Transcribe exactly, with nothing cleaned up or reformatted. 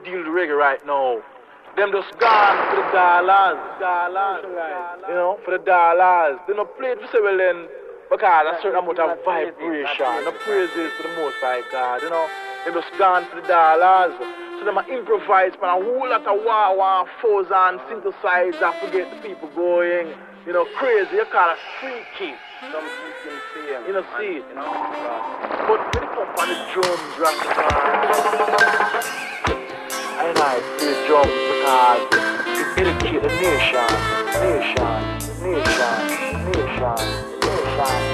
deal with reggae right now. Them just gone for the dollars, dollars, you know, for the dollars. They don't play it for say, well then, because a certain amount of vibration, the praises to the Most High God, you know. They just gone for the dollars. So them improvise for a whole lot of wah wah, fuzz and synthesizer to get the people going. You know, crazy, you call it freaky. Some freaking fame. You know, see it. You know, right. But when it comes on the drums, Rastafari, I know I play drums because it educates the nation, nation, nation, nation, nation.